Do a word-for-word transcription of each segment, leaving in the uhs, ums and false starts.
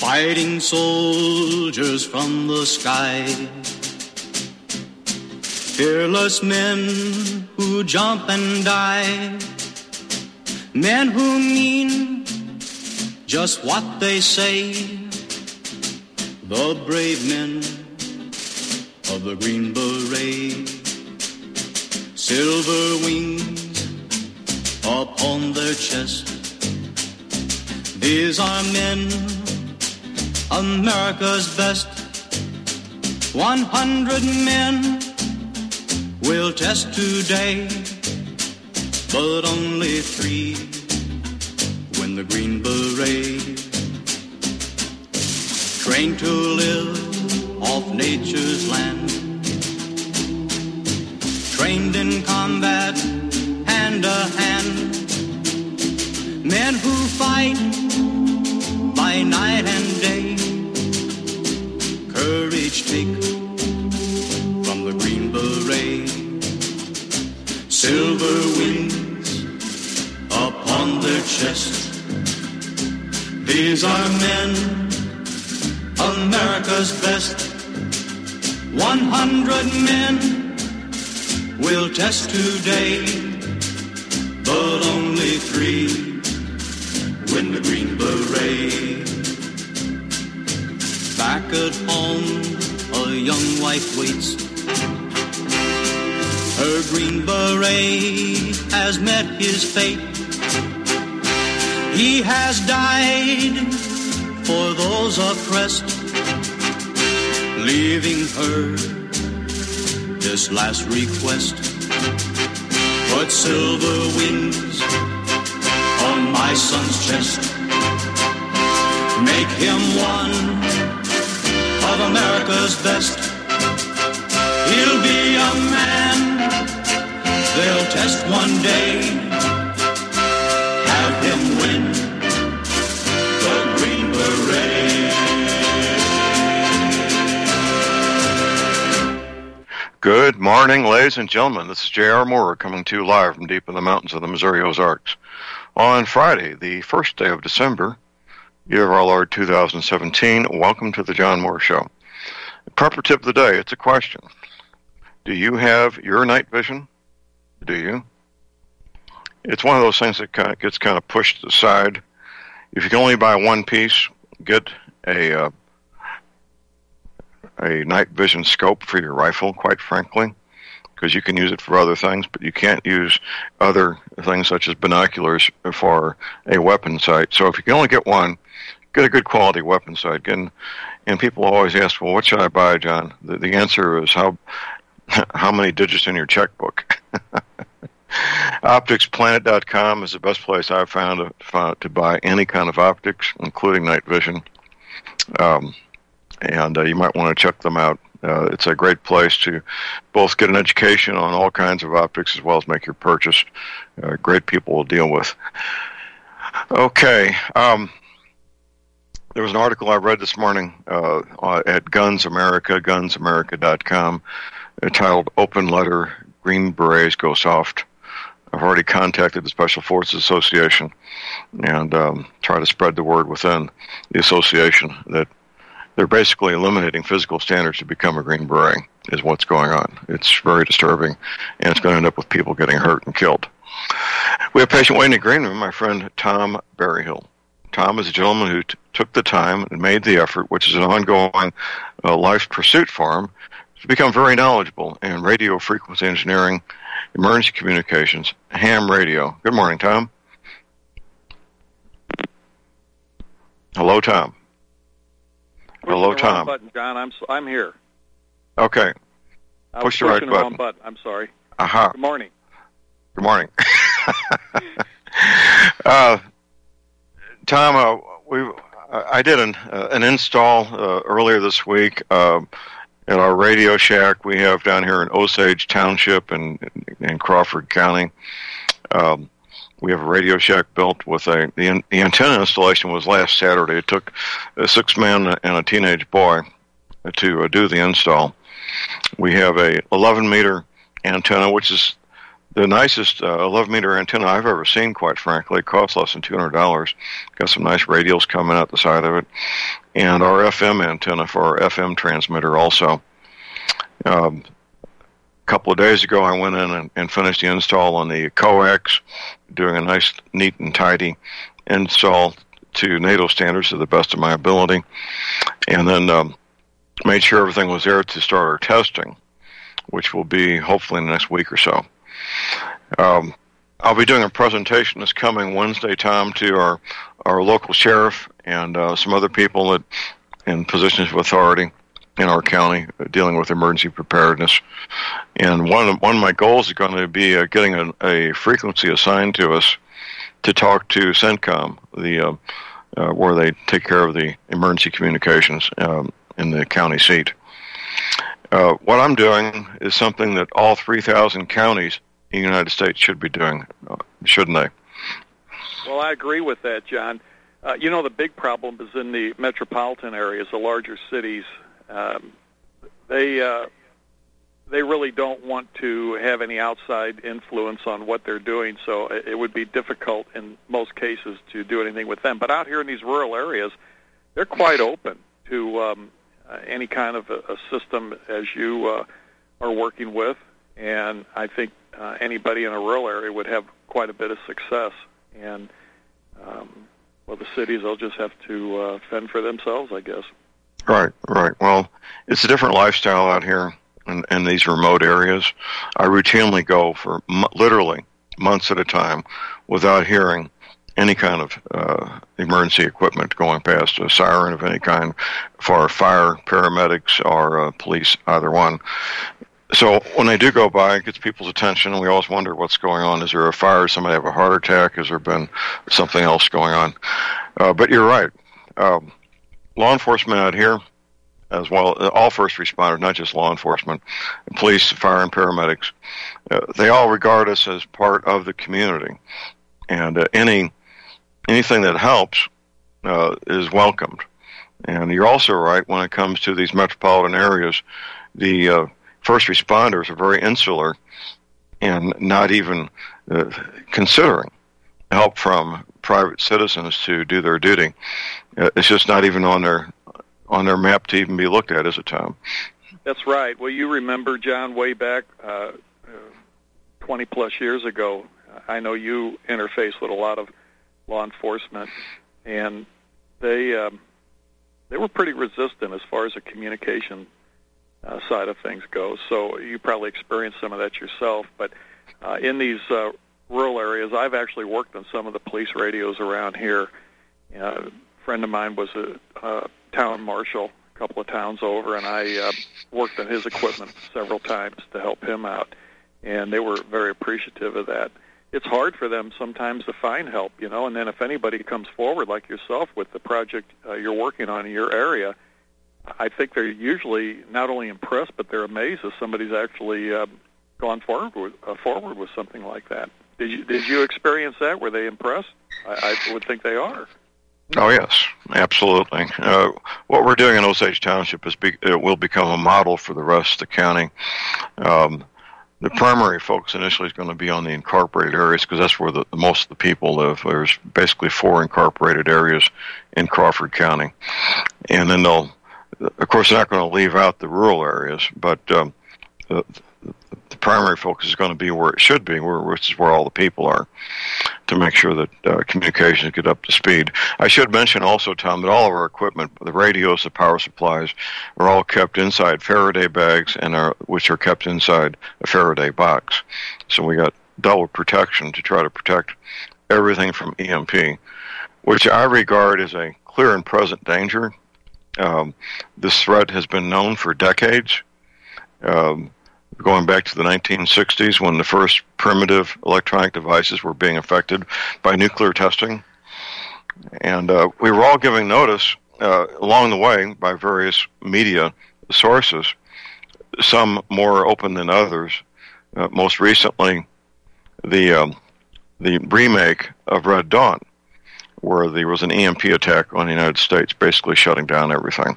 fighting soldiers from the sky, fearless men who jump and die, men who mean just what they say, the brave men of the Green Beret, silver wings upon their chest. These are men, America's best. One hundred men will test today, but only three win the Green Beret. Trained to live off nature's land, trained in combat hand to hand, men who fight by night and day, courage take from the Green Beret, silver wings upon their chest. These are men, America's best. One hundred men will test today, but only three win the Green Beret. Back at home, a young wife waits. Her Green Beret has met his fate. He has died for those oppressed, leaving her this last request. Put silver wings on my son's chest. Make him one of America's best. He'll be a man they'll test one day. Have him win the Green Beret. Good morning, ladies and gentlemen. This is J R. Moore coming to you live from deep in the mountains of the Missouri Ozarks on Friday, the first day of December, year of our Lord two thousand seventeen. Welcome to the John Moore Show. The proper tip of the day, it's a question. Do you have your night vision? Do you? It's one of those things that kind of gets kind of pushed aside. If you can only buy one piece, get a uh, a night vision scope for your rifle, quite frankly, because you can use it for other things, but you can't use other things such as binoculars for a weapon sight. So if you can only get one, get a good quality weapon sight. And, and people always ask, well, what should I buy, John? The, the answer is how how many digits in your checkbook? optics planet dot com is the best place I've found to, found to buy any kind of optics, including night vision. Um, and uh, you might want to check them out. Uh, it's a great place to both get an education on all kinds of optics as well as make your purchase. Uh, great people will deal with. Okay. Um, there was an article I read this morning uh, at Guns America, guns america dot com, entitled Open Letter, Green Berets Go Soft. I've already contacted the Special Forces Association and um, try to spread the word within the association that they're basically eliminating physical standards to become a Green Beret is what's going on. It's very disturbing, and it's going to end up with people getting hurt and killed. We have a patient waiting in the green room, my friend Tom Berryhill. Tom is a gentleman who t- took the time and made the effort, which is an ongoing uh, life pursuit for him, to become very knowledgeable in radio frequency engineering, emergency communications, ham radio. Good morning, Tom. Hello, Tom. Hello, Tom. Button, John. I'm I'm here. Okay. I Push the was right pushing button. the wrong button. I'm sorry. Aha. Good morning. Good morning. uh, Tom, uh, we I did an uh, an install uh, earlier this week uh, at our Radio Shack we have down here in Osage Township in in Crawford County. Um, We have a Radio Shack built with a, the, the antenna installation was last Saturday. It took a six man and a teenage boy to uh, do the install. We have a eleven meter antenna, which is the nicest uh, eleven meter antenna I've ever seen, quite frankly. It costs less than two hundred dollars. Got some nice radials coming out the side of it. And our F M antenna for our F M transmitter also. Um, a couple of days ago, I went in and, and finished the install on the coax, doing a nice, neat and tidy install to NATO standards to the best of my ability. And then um, made sure everything was there to start our testing, which will be hopefully in the next week or so. Um, I'll be doing a presentation this coming Wednesday, Tom, to our, our local sheriff and uh, some other people that in positions of authority in our county uh, dealing with emergency preparedness. And one of, one of my goals is going to be uh, getting a, a frequency assigned to us to talk to CENTCOM, the uh, uh, where they take care of the emergency communications um, in the county seat. Uh, what I'm doing is something that all three thousand counties in the United States should be doing, uh, shouldn't they? Well, I agree with that, John. Uh, you know, the big problem is in the metropolitan areas, the larger cities. Um, they uh, they really don't want to have any outside influence on what they're doing, so it, it would be difficult in most cases to do anything with them. But out here in these rural areas, they're quite open to um, uh, any kind of a, a system as you uh, are working with, and I think uh, anybody in a rural area would have quite a bit of success. And um, well, the cities, they'll just have to uh, fend for themselves, I guess. Right, right. Well, it's a different lifestyle out here in, in these remote areas. I routinely go for m- literally months at a time without hearing any kind of uh, emergency equipment going past, a siren of any kind for fire, paramedics, or uh, police, either one. So when they do go by, it gets people's attention, and we always wonder what's going on. Is there a fire? Somebody have a heart attack? Has there been something else going on? Uh, but you're right. Um, law enforcement out here, as well, all first responders, not just law enforcement, police, fire, and paramedics, uh, they all regard us as part of the community. And uh, any anything that helps uh, is welcomed. And you're also right when it comes to these metropolitan areas, the uh, first responders are very insular and not even uh, considering help from private citizens to do their duty. Uh, it's just not even on their on their map to even be looked at, is it, Tom? That's right. Well, you remember, John, way back uh, twenty plus years ago, I know you interfaced with a lot of law enforcement, and they um, they were pretty resistant as far as the communication uh, side of things goes. So you probably experienced some of that yourself. But uh, in these uh, rural areas, I've actually worked on some of the police radios around here. Uh, a friend of mine was a uh, town marshal a couple of towns over, and I uh, worked on his equipment several times to help him out, and they were very appreciative of that. It's hard for them sometimes to find help, you know, and then if anybody comes forward like yourself with the project uh, you're working on in your area, I think they're usually not only impressed, but they're amazed that somebody's actually uh, gone forward with, uh, forward with something like that. Did you, did you experience that? Were they impressed? I, I would think they are. Oh, yes, absolutely. Uh, what we're doing in Osage Township is be, it will become a model for the rest of the county. Um, the primary focus initially is going to be on the incorporated areas because that's where the, most of the people live. There's basically four incorporated areas in Crawford County. And then they'll, of course, they're not going to leave out the rural areas, but um, the, the primary focus is going to be where it should be, where, which is where all the people are, to make sure that uh, communications get up to speed. I should mention also, Tom, that all of our equipment, the radios, the power supplies, are all kept inside Faraday bags, and are which are kept inside a Faraday box. So we got double protection to try to protect everything from E M P, which I regard as a clear and present danger. Um, this threat has been known for decades. Um, going back to the nineteen sixties when the first primitive electronic devices were being affected by nuclear testing. And uh, we were all giving notice uh, along the way by various media sources, some more open than others. Uh, most recently, the um, the remake of Red Dawn, where there was an E M P attack on the United States, basically shutting down everything.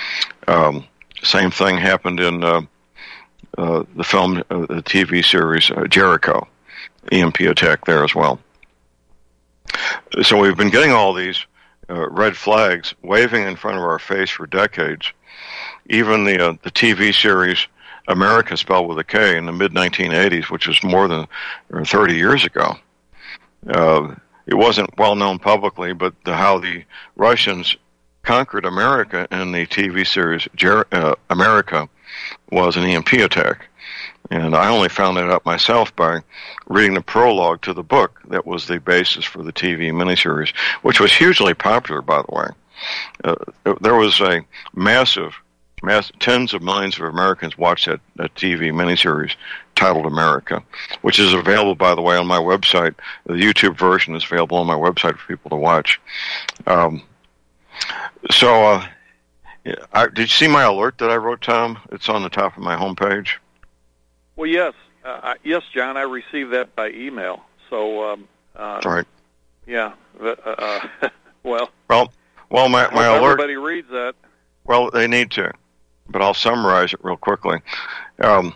Um, same thing happened in uh, Uh, the film, uh, the T V series uh, Jericho. E M P attack there as well. So we've been getting all these uh, red flags waving in front of our face for decades. Even the uh, the T V series America, spelled with a K, in the mid nineteen eighties, which was more than thirty years ago. Uh, it wasn't well known publicly, but the, how the Russians conquered America in the T V series Jer- uh, America was an E M P attack. And I only found that out myself by reading the prologue to the book that was the basis for the T V miniseries, which was hugely popular, by the way. Uh, there was a massive, mass, tens of millions of Americans watched that, that T V miniseries titled America, which is available, by the way, on my website. The YouTube version is available on my website for people to watch. Um, so, uh, I, did you see my alert that I wrote, Tom? It's on the top of my homepage. Well, yes, uh, yes, John. I received that by email. So, um, uh, right. Yeah. Uh, uh, well. Well, well, my my alert. Everybody reads that. Well, they need to, but I'll summarize it real quickly. Um,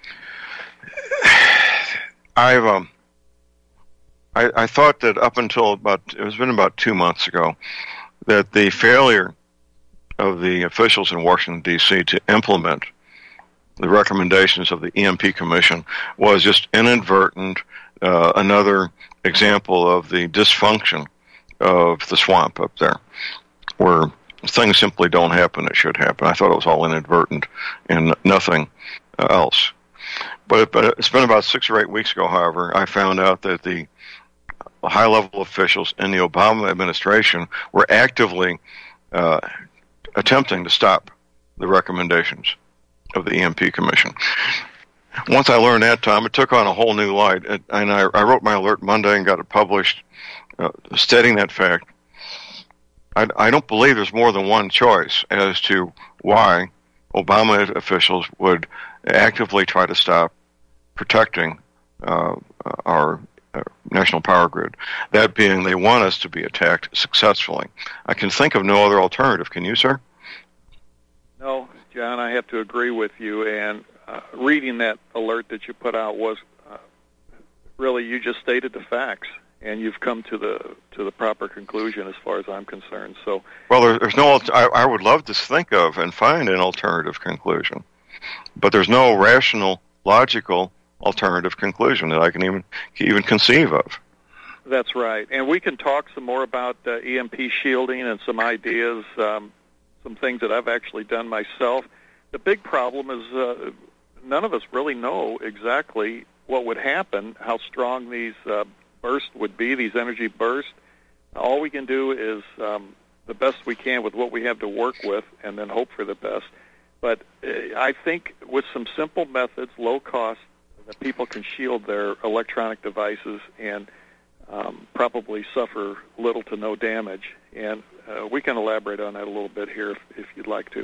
I've um, I, I thought that up until about it was been about two months ago that the failure of the officials in Washington D C to implement the recommendations of the E M P Commission was just inadvertent, uh, another example of the dysfunction of the swamp up there, where things simply don't happen that should happen. I thought it was all inadvertent and nothing else. But, but it's been about six or eight weeks ago, however, I found out that the high-level officials in the Obama administration were actively uh, attempting to stop the recommendations of the E M P Commission. Once I learned that, Tom, it took on a whole new light, it, and I, I wrote my alert Monday and got it published, uh, stating that fact. I, I don't believe there's more than one choice as to why Obama officials would actively try to stop protecting uh, our uh, national power grid. That being, they want us to be attacked successfully. I can think of no other alternative. Can you, sir? No, John, I have to agree with you. And uh, reading that alert that you put out was uh, really, you just stated the facts, and you've come to the to the proper conclusion as far as I'm concerned. So, well, there, there's no. I, I would love to think of and find an alternative conclusion, but there's no rational, logical alternative conclusion that I can even even conceive of. That's right, and we can talk some more about uh, E M P shielding and some ideas, um, some things that I've actually done myself. The big problem is uh, none of us really know exactly what would happen, how strong these uh, bursts would be, these energy bursts. All we can do is um, the best we can with what we have to work with, and then hope for the best. But uh, I think with some simple methods, low cost, that people can shield their electronic devices and um, probably suffer little to no damage. And uh, we can elaborate on that a little bit here if, if you'd like to.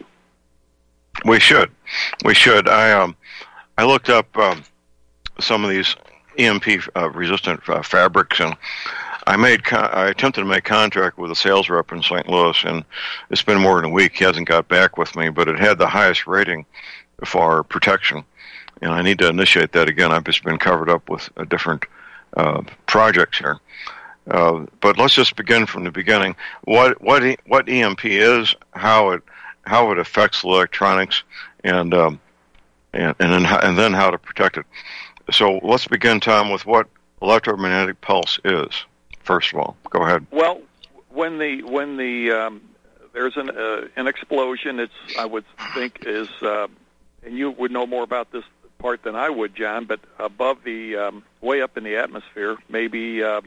We should. We should. I um, I looked up um, some of these E M P uh, resistant uh, fabrics, and I made con- I attempted to make contact with a sales rep in Saint Louis, and it's been more than a week. He hasn't got back with me, but it had the highest rating for protection, and I need to initiate that again. I've just been covered up with uh, different uh, projects here. Uh, but let's just begin from the beginning. What what e- what E M P is, how it how it affects electronics, and um, and and then how, and then how to protect it. So let's begin, Tom, with what electromagnetic pulse is. First of all, go ahead. Well, when the when the um, there's an uh, an explosion, it's I would think is, uh, and you would know more about this part than I would, John. But above the um, way up in the atmosphere, maybe uh,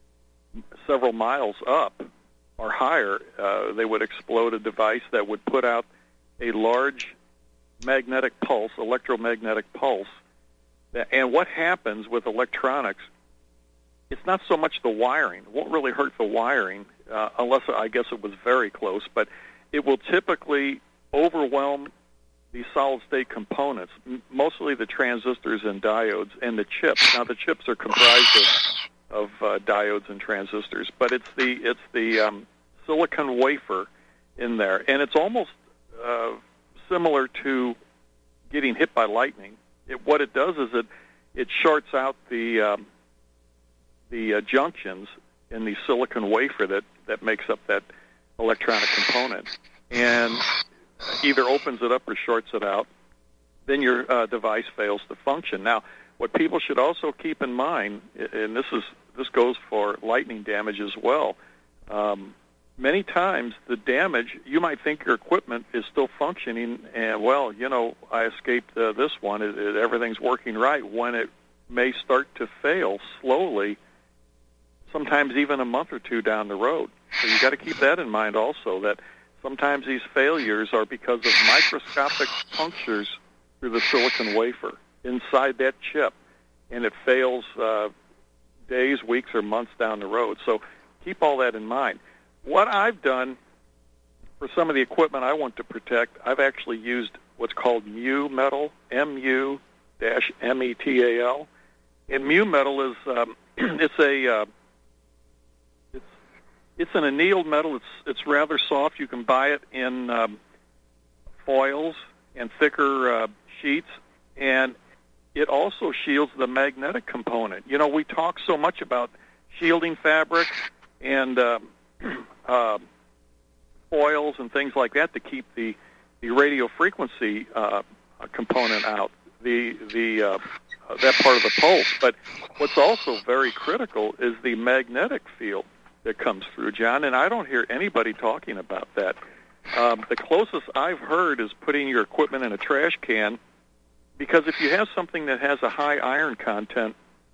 several miles up or higher, uh, they would explode a device that would put out a large magnetic pulse, electromagnetic pulse. And what happens with electronics, it's not so much the wiring. It won't really hurt the wiring, uh, unless I guess it was very close, but it will typically overwhelm the solid-state components, m- mostly the transistors and diodes and the chips. Now, the chips are comprised of of uh, diodes and transistors, but it's the it's the um, silicon wafer in there, and it's almost uh, similar to getting hit by lightning. It, what it does is it it shorts out the um, the uh, junctions in the silicon wafer that, that makes up that electronic component, and either opens it up or shorts it out. Then your uh, device fails to function. Now, what people should also keep in mind, and this is this goes for lightning damage as well, um, many times the damage, you might think your equipment is still functioning, and, well, you know, I escaped uh, this one, it, it, everything's working right, when it may start to fail slowly, sometimes even a month or two down the road. So you've got to keep that in mind also, that sometimes these failures are because of microscopic punctures through the silicon wafer inside that chip, and it fails uh, days, weeks, or months down the road. So keep all that in mind. What I've done for some of the equipment I want to protect, I've actually used what's called Mu Metal, M U M E T A L. And Mu Metal is um, it's a uh, it's it's an annealed metal. It's it's rather soft. You can buy it in um, foils and thicker uh, sheets, and it also shields the magnetic component. You know, we talk so much about shielding fabric and uh, uh, foils and things like that to keep the, the radio frequency uh, component out, the the uh, that part of the pulse. But what's also very critical is the magnetic field that comes through, John, and I don't hear anybody talking about that. Um, the closest I've heard is putting your equipment in a trash can, because if you have something that has a high iron content,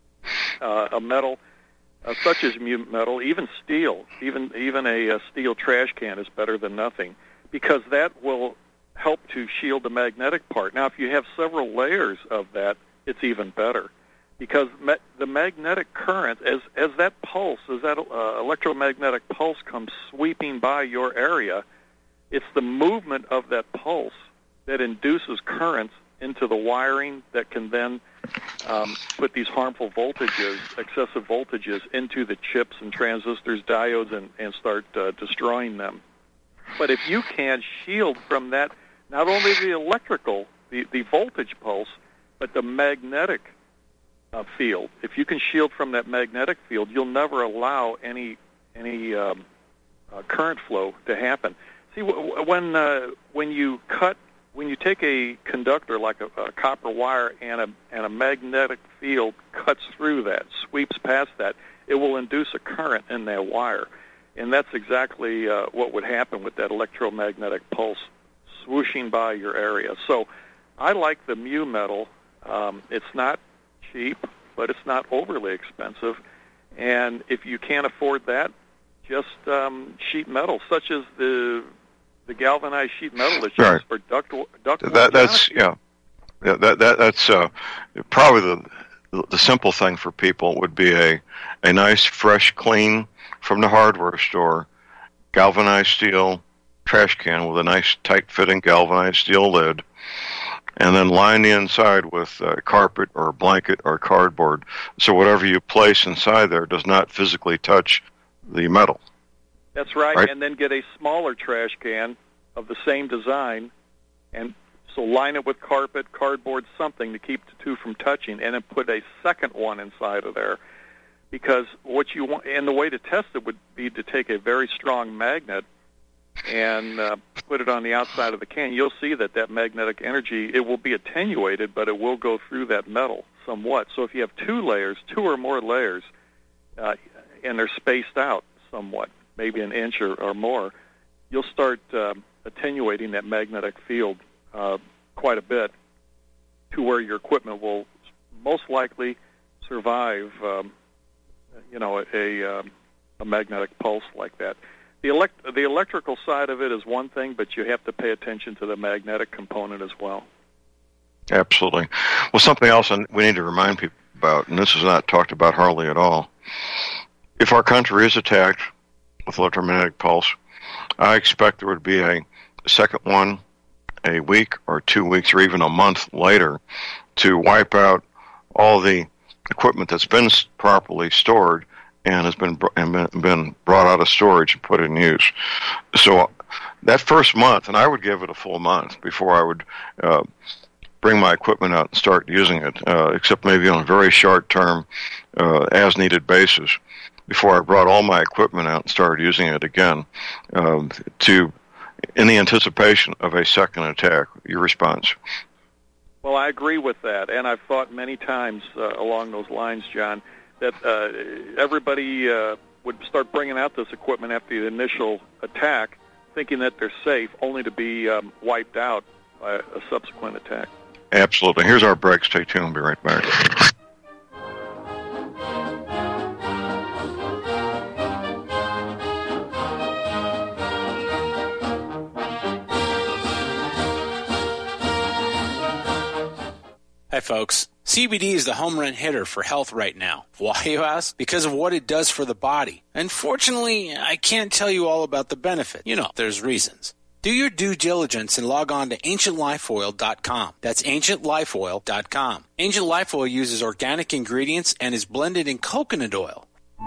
uh, a metal uh, such as Mu Metal, even steel, even even a, a steel trash can is better than nothing, because that will help to shield the magnetic part. Now, if you have several layers of that, it's even better, because me the magnetic current, as as that pulse, as that uh, electromagnetic pulse comes sweeping by your area, it's the movement of that pulse that induces currents into the wiring that can then um, put these harmful voltages, excessive voltages, into the chips and transistors, diodes, and, and start uh, destroying them. But if you can shield from that, not only the electrical, the, the voltage pulse, but the magnetic uh, field, if you can shield from that magnetic field, you'll never allow any any um, uh, current flow to happen. See, w when uh, when you cut When you take a conductor like a, a copper wire and a, and a magnetic field cuts through that, sweeps past that, it will induce a current in that wire. And that's exactly uh, what would happen with that electromagnetic pulse swooshing by your area. So I like the Mu Metal. Um, it's not cheap, but it's not overly expensive. And if you can't afford that, just um, sheet metal, such as the... the galvanized sheet metal that's used right. for duct duct that, that's yeah, yeah that, that that's uh, probably the the simple thing for people would be a a nice fresh clean from the hardware store galvanized steel trash can with a nice tight fitting galvanized steel lid, and then line the inside with uh, carpet or blanket or cardboard, so whatever you place inside there does not physically touch the metal. That's right, right, and then get a smaller trash can of the same design, and so line it with carpet, cardboard, something to keep the two from touching, and then put a second one inside of there. Because what you want, and the way to test it would be to take a very strong magnet and uh, put it on the outside of the can. You'll see that that magnetic energy, it will be attenuated, but it will go through that metal somewhat. So if you have two layers, two or more layers, uh, and they're spaced out somewhat, maybe an inch or, or more, you'll start uh, attenuating that magnetic field uh, quite a bit to where your equipment will most likely survive, um, you know, a, a, a magnetic pulse like that. The, elect the electrical side of it is one thing, but you have to pay attention to the magnetic component as well. Absolutely. Well, something else we need to remind people about, and this is not talked about hardly at all, if our country is attacked with electromagnetic pulse, I expect there would be a second one a week or two weeks or even a month later to wipe out all the equipment that's been properly stored and has been and been brought out of storage and put in use. So that first month, and I would give it a full month before I would uh, bring my equipment out and start using it, uh, except maybe on a very short-term, uh, as-needed basis, before I brought all my equipment out and started using it again, um, to in the anticipation of a second attack. Your response? Well, I agree with that, and I've thought many times uh, along those lines, John, that uh, everybody uh, would start bringing out this equipment after the initial attack, thinking that they're safe, only to be um, wiped out by a subsequent attack. Absolutely. Here's our break. Stay tuned. We'll be right back. Hi, folks. C B D is the home run hitter for health right now. Why, you ask? Because of what it does for the body. Unfortunately, I can't tell you all about the benefit. You know, there's reasons. Do your due diligence and log on to ancient life oil dot com. That's ancient life oil dot com. Ancient Life Oil uses organic ingredients and is blended in coconut oil.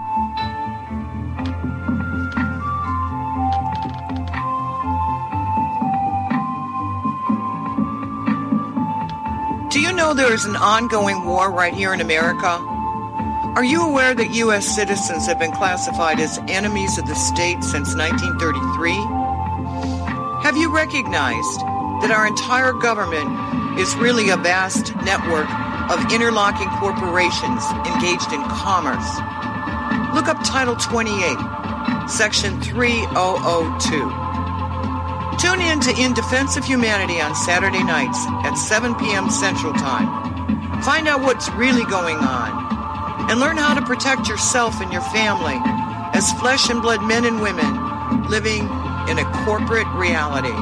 Do you know there is an ongoing war right here in America? Are you aware that U S citizens have been classified as enemies of the state since nineteen thirty-three? Have you recognized that our entire government is really a vast network of interlocking corporations engaged in commerce? Look up Title twenty-eight, Section three thousand two. Tune in to In Defense of Humanity on Saturday nights at seven p.m. Central Time. Find out what's really going on and learn how to protect yourself and your family as flesh and blood men and women living in a corporate reality.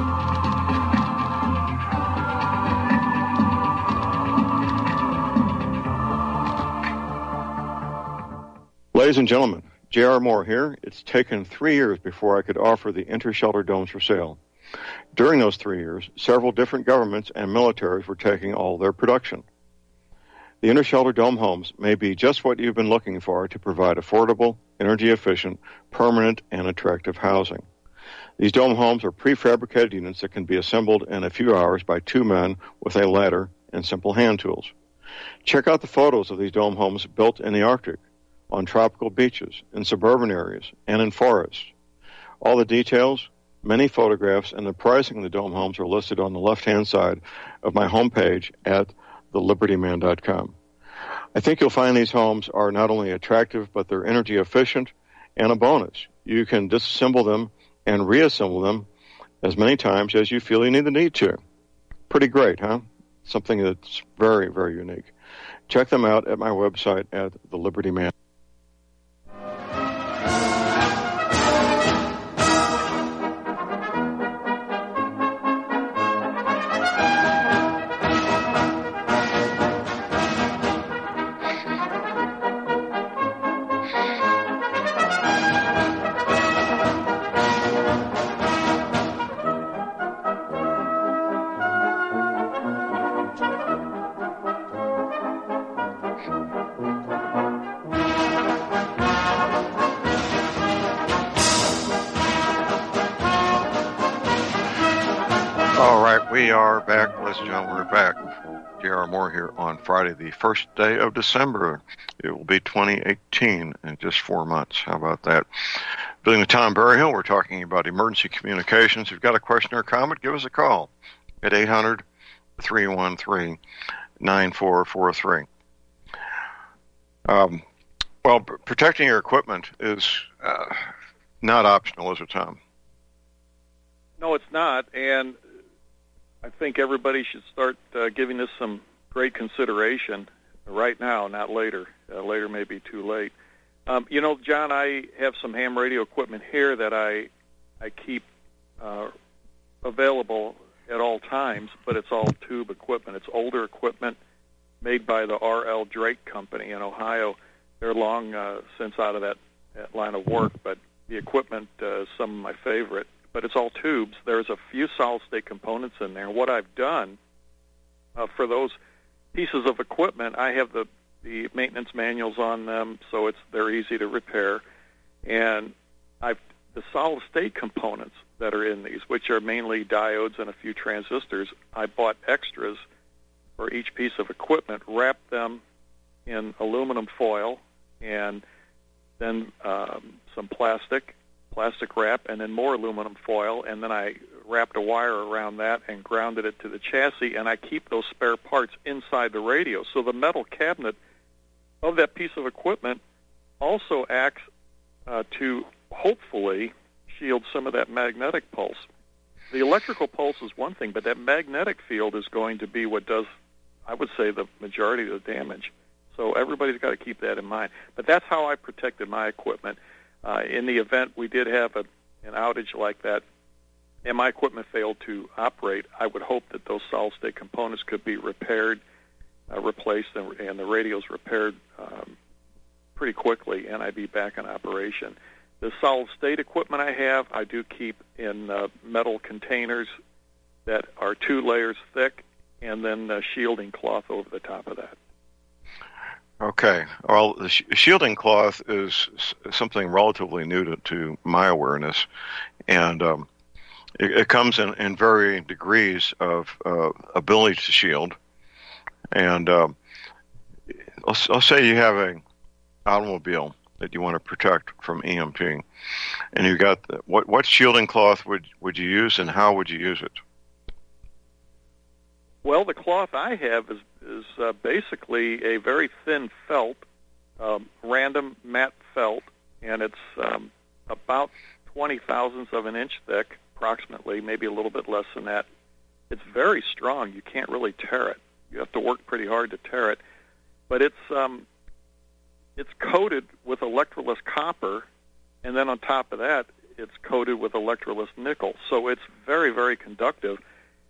Ladies and gentlemen, J R. Moore here. It's taken three years before I could offer the Intershelter domes for sale. During those three years, several different governments and militaries were taking all their production. The Intershelter dome homes may be just what you've been looking for to provide affordable, energy-efficient, permanent, and attractive housing. These dome homes are prefabricated units that can be assembled in a few hours by two men with a ladder and simple hand tools. Check out the photos of these dome homes built in the Arctic, on tropical beaches, in suburban areas, and in forests. All the details, many photographs, and the pricing of the dome homes are listed on the left-hand side of my homepage at the liberty man dot com. I think you'll find these homes are not only attractive, but they're energy efficient, and a bonus. You can disassemble them and reassemble them as many times as you feel you need the need to. Pretty great, huh? Something that's very, very unique. Check them out at my website at the Liberty Man. We are back, ladies and gentlemen, we're back. J R. Moore here on Friday, the first day of December. It will be twenty eighteen in just four months. How about that? Building with Tom Berryhill, we're talking about emergency communications. If you've got a question or comment, give us a call at eight hundred, three one three, nine four four three. Um, well, p- protecting your equipment is uh, not optional, is it, Tom? No, it's not, and I think everybody should start uh, giving this some great consideration right now, not later. Uh, later may be too late. Um, you know, John, I have some ham radio equipment here that I I keep uh, available at all times, but it's all tube equipment. It's older equipment made by the R L Drake Company in Ohio. They're long uh, since out of that, that line of work, but the equipment uh, is some of my favorite. But it's all tubes. There's a few solid-state components in there. What I've done uh, for those pieces of equipment, I have the, the maintenance manuals on them, so it's they're easy to repair. And I've the solid-state components that are in these, which are mainly diodes and a few transistors, I bought extras for each piece of equipment, wrap them in aluminum foil, and then um, some plastic, plastic wrap, and then more aluminum foil, and then I wrapped a wire around that and grounded it to the chassis, and I keep those spare parts inside the radio. So the metal cabinet of that piece of equipment also acts uh, to hopefully shield some of that magnetic pulse. The electrical pulse is one thing, but that magnetic field is going to be what does, I would say, the majority of the damage. So everybody's got to keep that in mind. But that's how I protected my equipment. Uh, in the event we did have a, an outage like that and my equipment failed to operate, I would hope that those solid-state components could be repaired, uh, replaced, and, and the radios repaired um, pretty quickly, and I'd be back in operation. The solid-state equipment I have, I do keep in uh, metal containers that are two layers thick, and then uh, shielding cloth over the top of that. Okay. Well, the sh- shielding cloth is s- something relatively new to, to my awareness, and um, it, it comes in, in varying degrees of uh, ability to shield. And um, I'll, I'll say you have an automobile that you want to protect from E M P, and you got the, what what shielding cloth would would you use, and how would you use it? Well, the cloth I have is is uh, basically a very thin felt, um, random matte felt, and it's um, about twenty thousandths of an inch thick, approximately, maybe a little bit less than that. It's very strong. You can't really tear it. You have to work pretty hard to tear it, but it's um, it's coated with electroless copper, and then on top of that, it's coated with electroless nickel. So it's very, very conductive.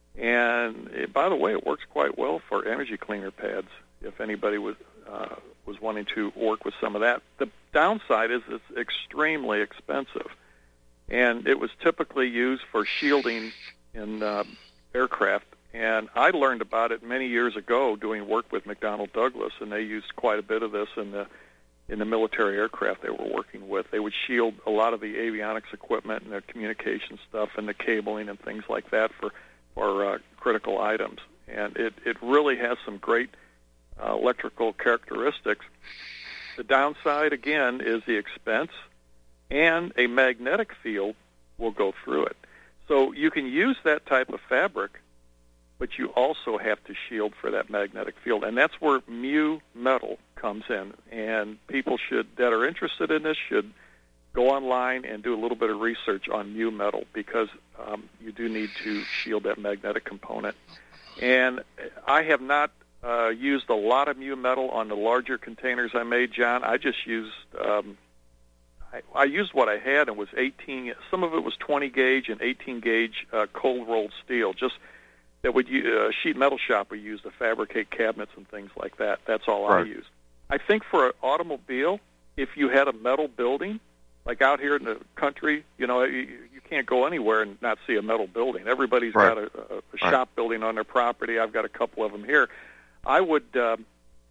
And it, by the way, it works quite well for energy cleaner pads if anybody was uh, was wanting to work with some of that. The downside is it's extremely expensive, and it was typically used for shielding in uh, aircraft. And I learned about it many years ago doing work with McDonnell Douglas, and they used quite a bit of this in the in the military aircraft they were working with. They would shield a lot of the avionics equipment and the communication stuff and the cabling and things like that for or uh, critical items, and it, it really has some great uh, electrical characteristics. The downside, again, is the expense, and a magnetic field will go through it. So you can use that type of fabric, but you also have to shield for that magnetic field, and that's where Mu Metal comes in, and people should that are interested in this should go online and do a little bit of research on Mu Metal, because um, you do need to shield that magnetic component. And I have not uh, used a lot of Mu Metal on the larger containers I made, John. I just used um, I, I used what I had, and was eighteen. Some of it was twenty gauge and eighteen gauge uh, cold rolled steel. Just that would uh, sheet metal shop we use to fabricate cabinets and things like that. That's all right. I used. I think for an automobile, if you had a metal building, like out here in the country, you know, you, you can't go anywhere and not see a metal building. Everybody's right. got a, a, a shop right. building on their property. I've got a couple of them here. I would, um,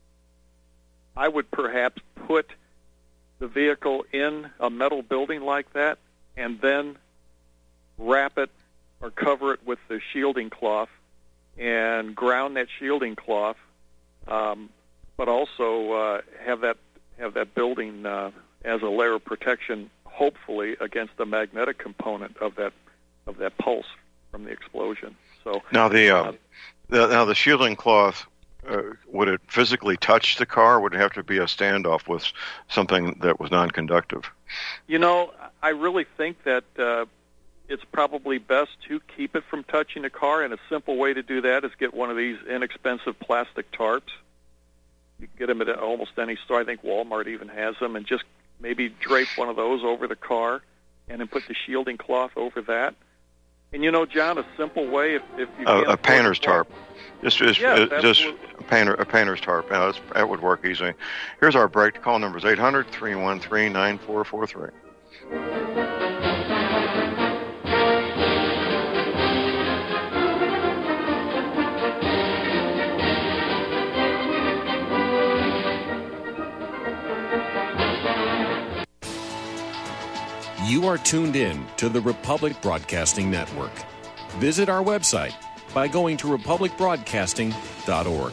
I would perhaps put the vehicle in a metal building like that, and then wrap it or cover it with the shielding cloth, and ground that shielding cloth, um, but also uh, have that have that building Uh, as a layer of protection, hopefully against the magnetic component of that of that pulse from the explosion. So now the, uh, uh, the now the shielding cloth, uh, would it physically touch the car? Or would it have to be a standoff with something that was non-conductive? You know, I really think that uh, it's probably best to keep it from touching the car, and a simple way to do that is get one of these inexpensive plastic tarps. You can get them at almost any store. I think Walmart even has them, and just maybe drape one of those over the car, and then put the shielding cloth over that. And you know, John, a simple way, if, if you uh, can't a painter's afford, tarp, just just, yeah, uh, just a painter a painter's tarp. Yeah, that's, that would work easily. Here's our break. Call number is eight hundred, three one three, nine four four three. You are tuned in to the Republic Broadcasting Network. Visit our website, by going to republic broadcasting dot org.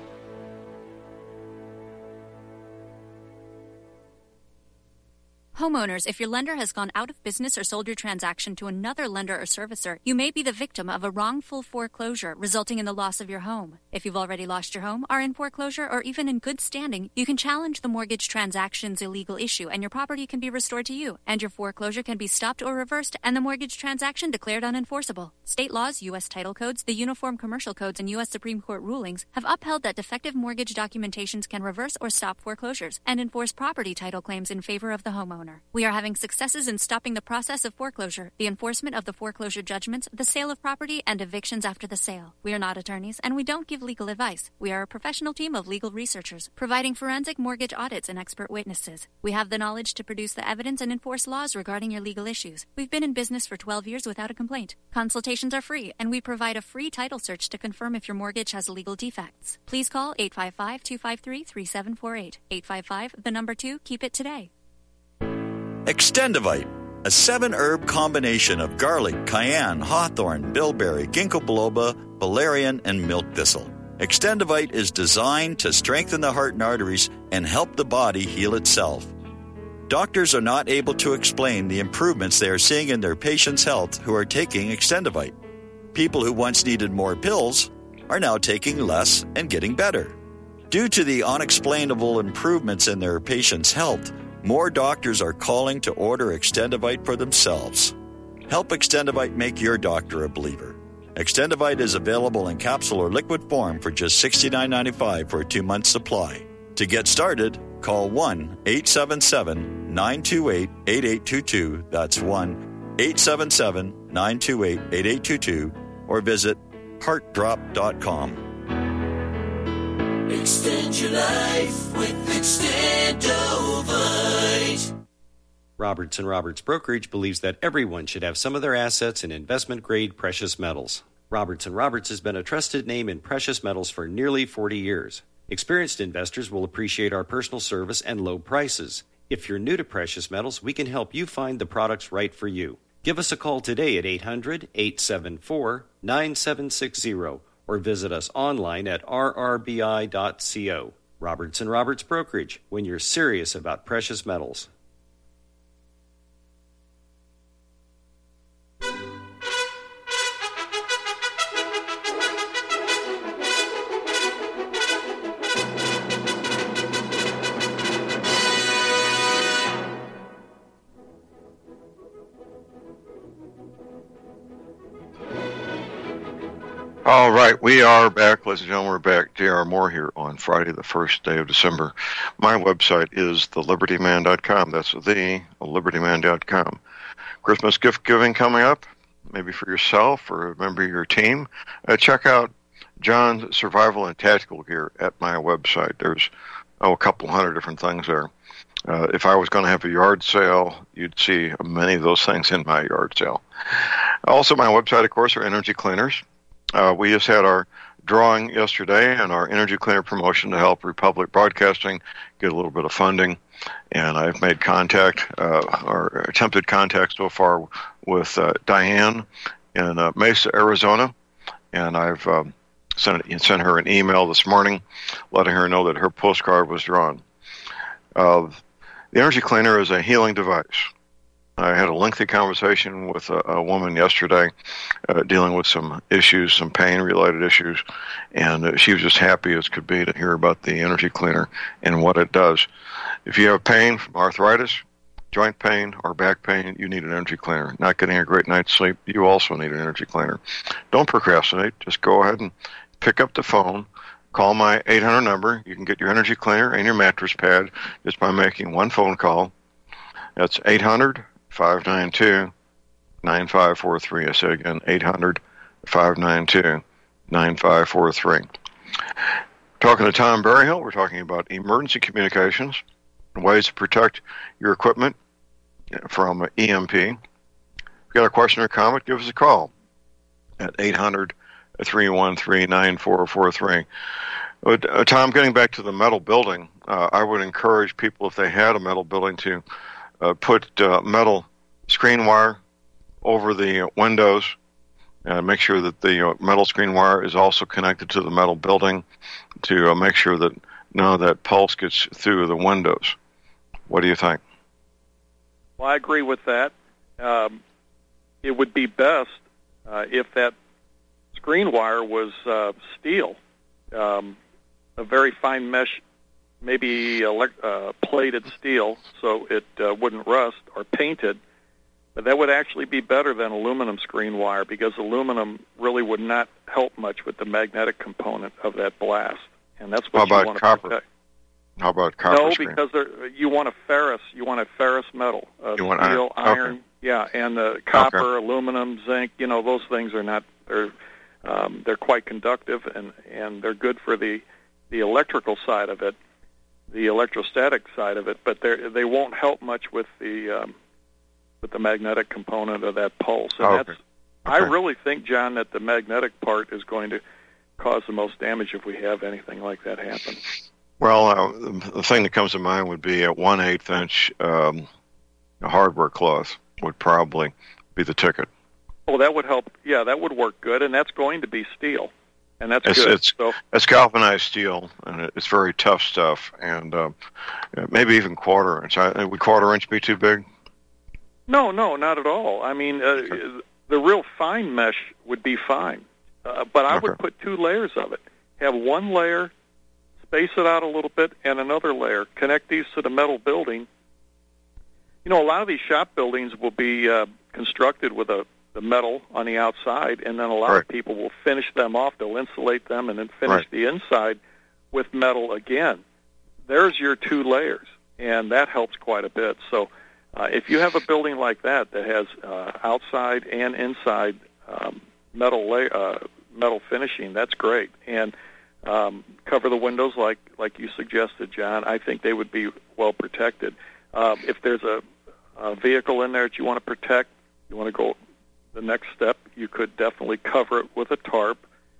Homeowners, if your lender has gone out of business or sold your transaction to another lender or servicer, you may be the victim of a wrongful foreclosure, resulting in the loss of your home. If you've already lost your home, are in foreclosure, or even in good standing, you can challenge the mortgage transaction's illegal issue, and your property can be restored to you, and your foreclosure can be stopped or reversed, and the mortgage transaction declared unenforceable. State laws, U S title codes, the Uniform Commercial Codes, and U S Supreme Court rulings have upheld that defective mortgage documentations can reverse or stop foreclosures and enforce property title claims in favor of the homeowner. We are having successes in stopping the process of foreclosure, the enforcement of the foreclosure judgments, the sale of property, and evictions after the sale. We are not attorneys, and we don't give legal advice. We are a professional team of legal researchers, providing forensic mortgage audits and expert witnesses. We have the knowledge to produce the evidence and enforce laws regarding your legal issues. We've been in business for twelve years without a complaint. Consultations are free, and we provide a free title search to confirm if your mortgage has legal defects. Please call eight five five, two five three, three seven four eight. eight five five, the number two, keep it today. Extendivite, a seven-herb combination of garlic, cayenne, hawthorn, bilberry, ginkgo biloba, valerian, and milk thistle. Extendivite is designed to strengthen the heart and arteries and help the body heal itself. Doctors are not able to explain the improvements they are seeing in their patients' health who are taking Extendivite. People who once needed more pills are now taking less and getting better. Due to the unexplainable improvements in their patients' health, more doctors are calling to order Extendivite for themselves. Help Extendivite make your doctor a believer. Extendivite is available in capsule or liquid form for just sixty-nine ninety-five for a two-month supply. To get started, call one eight seven seven, nine two eight, eight eight two two. That's one eight seven seven, nine two eight, eight eight two two, or visit heart drop dot com. Extend your life with Extendovite. Roberts and Roberts Brokerage believes that everyone should have some of their assets in investment-grade precious metals. Roberts and Roberts has been a trusted name in precious metals for nearly forty years. Experienced investors will appreciate our personal service and low prices. If you're new to precious metals, we can help you find the products right for you. Give us a call today at eight hundred, eight seven four, nine seven six zero. Or visit us online at r r b i dot co. Roberts and Roberts Brokerage, when you're serious about precious metals. All right, we are back, ladies and gentlemen. We're back. J R. Moore here on Friday, the first day of December. My website is the liberty man dot com. That's the liberty man dot com. Christmas gift giving coming up, maybe for yourself or a member of your team. Uh, check out John's Survival and Tactical Gear at my website. There's oh, a couple hundred different things there. Uh, if I was going to have a yard sale, you'd see many of those things in my yard sale. Also, my website, of course, are energy cleaners. Uh, we just had our drawing yesterday and our energy cleaner promotion to help Republic Broadcasting get a little bit of funding. And I've made contact, uh, or attempted contact so far with uh, Diane in uh, Mesa, Arizona. And I've um, sent, sent her an email this morning letting her know that her postcard was drawn. Uh, the energy cleaner is a healing device. I had a lengthy conversation with a, a woman yesterday uh, dealing with some issues, some pain-related issues, and uh, she was just happy as could be to hear about the energy cleaner and what it does. If you have pain from arthritis, joint pain, or back pain, you need an energy cleaner. Not getting a great night's sleep, you also need an energy cleaner. Don't procrastinate. Just go ahead and pick up the phone, call my eight hundred number. You can get your energy cleaner and your mattress pad just by making one phone call. That's eight hundred, five nine two, nine five four three. I say again, eight hundred, five nine two, nine five four three. Talking to Tom Berryhill, we're talking about emergency communications and ways to protect your equipment from E M P. If you got a question or comment, give us a call at eight hundred, three one three, nine four four three. Uh, Tom, getting back to the metal building, uh, I would encourage people, if they had a metal building, to Uh, put uh, metal screen wire over the windows Uh, make sure that the uh, metal screen wire is also connected to the metal building to uh, make sure that none of that pulse gets through the windows. What do you think? Well, I agree with that. Um, it would be best uh, if that screen wire was uh, steel, um, a very fine mesh, maybe elect- uh, plated steel, so it uh, wouldn't rust, or painted. But that would actually be better than aluminum screen wire, because aluminum really would not help much with the magnetic component of that blast, and that's what How you about want to copper? protect. How about copper No, screen? because there, you want a ferrous, you want a ferrous metal, uh, You want steel, iron. iron, Okay. yeah, and uh, copper, Okay. aluminum, zinc. You know, those things are not they're um, they're quite conductive, and and they're good for the the electrical side of it, the electrostatic side of it, but they they won't help much with the um, with the magnetic component of that pulse. And Okay. that's I Okay. really think, John, that the magnetic part is going to cause the most damage if we have anything like that happen. Well, uh, the thing that comes to mind would be a one eighth inch um, hardware cloth would probably be the ticket. Oh, that would help. Yeah, that would work good, and that's going to be steel, and that's It's good. it's, so, it's galvanized steel, and it's very tough stuff, and uh, maybe even quarter inch. I, would quarter inch be too big? no, no, not at all. I mean, uh, Okay. the real fine mesh would be fine, uh, but I Okay. would put two layers of it. Have one layer, space it out a little bit, and another layer. Connect these to the metal building. You know, a lot of these shop buildings will be uh, constructed with a the metal on the outside, and then a lot Right. of people will finish them off. They'll insulate them and then finish Right. the inside with metal again. There's your two layers, and that helps quite a bit. So uh, if you have a building like that that has uh, outside and inside um, metal lay, uh, metal finishing, that's great. And um, cover the windows like, like you suggested, John. I think they would be well protected. Um, if there's a, a vehicle in there that you want to protect, you want to go the next step, you could definitely cover it with a tarp,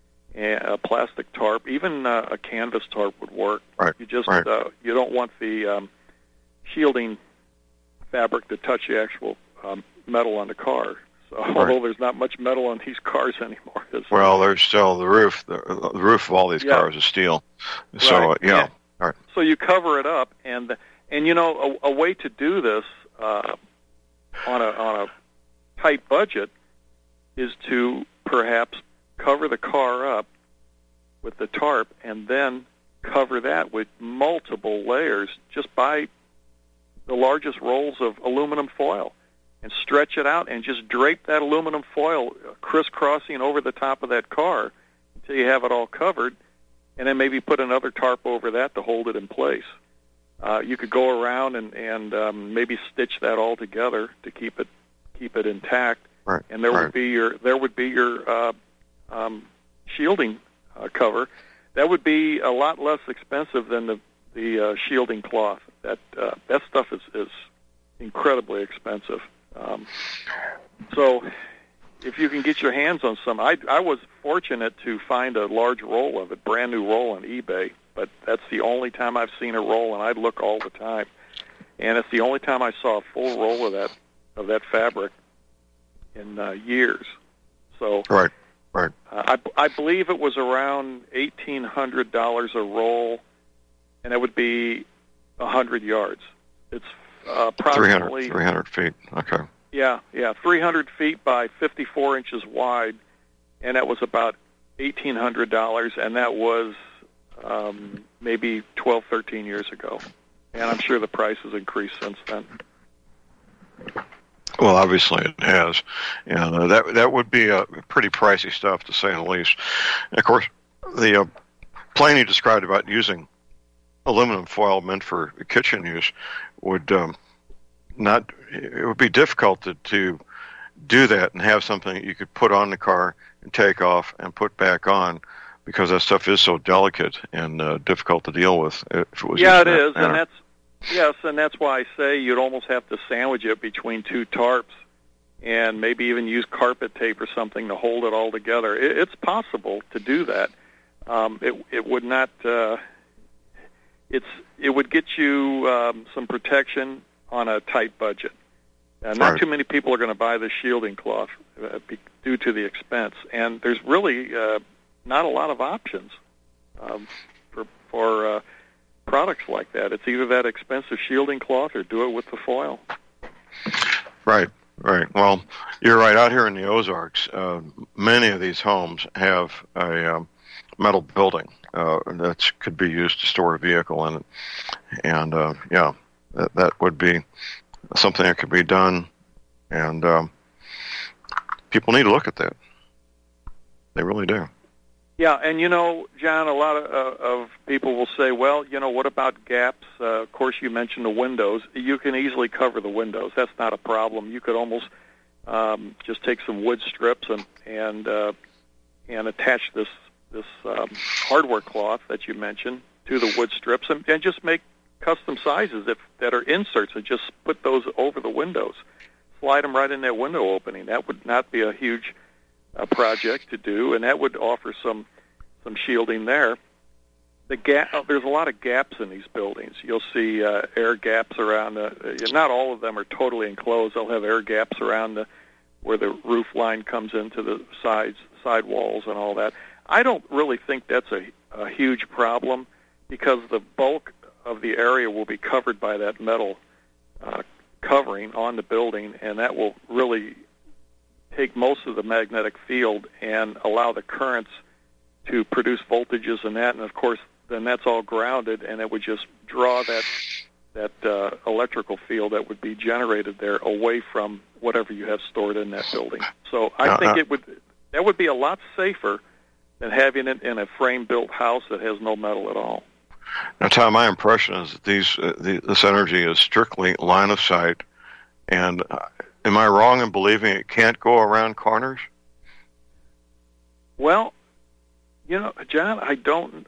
a plastic tarp. Even uh, a canvas tarp would work. Right. You just right. uh, you don't want the um, shielding fabric to touch the actual um, metal on the car. So Right. although there's not much metal on these cars anymore. It's, Well, there's still the roof. The, the roof of all these Yeah. cars is steel. So Right. uh, yeah. Yeah. All right. So you cover it up, and and you know a, a way to do this uh, on a on a tight budget is to perhaps cover the car up with the tarp and then cover that with multiple layers. Just buy the largest rolls of aluminum foil and stretch it out and just drape that aluminum foil crisscrossing over the top of that car until you have it all covered, and then maybe put another tarp over that to hold it in place. Uh, you could go around and, and um, maybe stitch that all together to keep it keep it intact. Right. And there right. would be your there would be your uh, um, shielding uh, cover. That would be a lot less expensive than the the uh, shielding cloth. That uh, that stuff is, is incredibly expensive. Um, so if you can get your hands on some, I I was fortunate to find a large roll of it, brand new roll on eBay. But that's the only time I've seen a roll, and I look all the time. And it's the only time I saw a full roll of that of that fabric in uh, years. So Right. Right. uh, I, I believe it was around eighteen hundred dollars a roll, and it would be a hundred yards. It's uh, approximately three hundred feet. Okay. yeah, yeah, three hundred feet by fifty-four inches wide, and that was about eighteen hundred dollars, and that was um, maybe twelve, thirteen years ago. And I'm sure the price has increased since then. Well, obviously it has, and uh, that that would be a pretty pricey stuff to say the least. And of course, the uh, plan you described about using aluminum foil meant for kitchen use would um, not. It would be difficult to, to do that and have something that you could put on the car and take off and put back on, because that stuff is so delicate and uh, difficult to deal with. If it was Yeah, used it in that is, and manner. that's yes, and that's why I say you'd almost have to sandwich it between two tarps, and maybe even use carpet tape or something to hold it all together. It, it's possible to do that. Um, it it would not. Uh, it's it would get you um, some protection on a tight budget. Uh, not Right. too many people are going to buy the shielding cloth. uh, be, due to the expense. And there's really uh, not a lot of options um, for, for uh, products like that. It's either that expensive shielding cloth or do it with the foil. Right, right. Well, you're right. Out here in the Ozarks, uh, many of these homes have a um, metal building uh, that could be used to store a vehicle in it. And, uh, yeah, that, that would be something that could be done. And um, people need to look at that. They really do. Yeah, and you know, John, a lot of, uh, of people will say, well, you know, what about gaps? Uh, of course, you mentioned the windows. You can easily cover the windows. That's not a problem. You could almost um, just take some wood strips and and uh, and attach this this um, hardware cloth that you mentioned to the wood strips, and, and just make custom sizes if, that are inserts, and just put those over the windows. Slide them right in that window opening. That would not be a huge uh, project to do, and that would offer some some shielding there. The gap, oh, there's a lot of gaps in these buildings. You'll see uh, air gaps around. The, not all of them are totally enclosed. They'll have air gaps around the, where the roof line comes into the sides, side walls, and all that. I don't really think that's a, a huge problem because the bulk of the area will be covered by that metal uh, covering on the building, and that will really take most of the magnetic field and allow the currents to produce voltages and that, and of course then that's all grounded, and it would just draw that that uh, electrical field that would be generated there away from whatever you have stored in that building. So I uh, think it would that would be a lot safer than having it in a frame-built house that has no metal at all. Now, Tom, my impression is that these uh, the, this energy is strictly line of sight, and uh, am I wrong in believing it can't go around corners? Well, you know, John, I don't,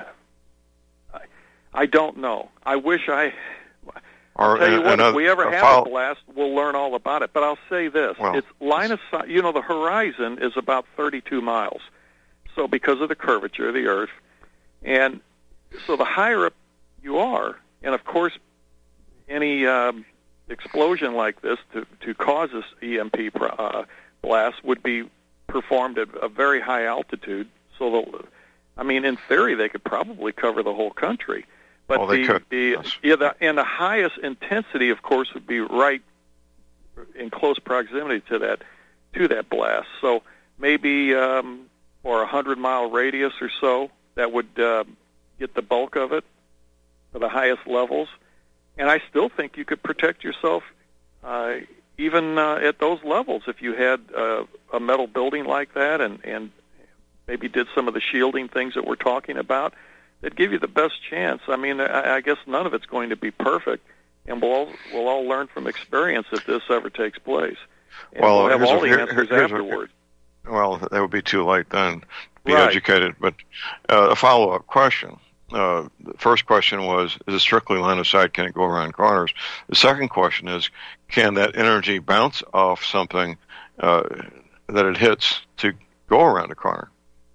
I, I don't know. I wish I. I'll tell you what, if we ever have a blast, we'll learn all about it. But I'll say this: well, it's line of sight. You know, the horizon is about thirty-two miles. So, because of the curvature of the Earth, and so the higher up you are, and of course, any um, explosion like this to to cause this E M P uh, blast would be performed at a very high altitude. So, the, I mean, in theory, they could probably cover the whole country. But oh, the, could. the yeah, the, and the highest intensity, of course, would be right in close proximity to that to that blast. So maybe um, for a hundred mile radius or so, that would uh, get the bulk of it for the highest levels. And I still think you could protect yourself uh, even uh, at those levels if you had uh, a metal building like that and and maybe did some of the shielding things that we're talking about. That'd give you the best chance. I mean, I, I guess none of it's going to be perfect, and we'll all, we'll all learn from experience if this ever takes place. And well, we'll have all a, the here, answers here's afterward. A, well, that would be too late then to be right. educated. But uh, a follow-up question. Uh, the first question was, is it strictly line of sight? Can it go around corners? The second question is, can that energy bounce off something uh, that it hits to go around a corner?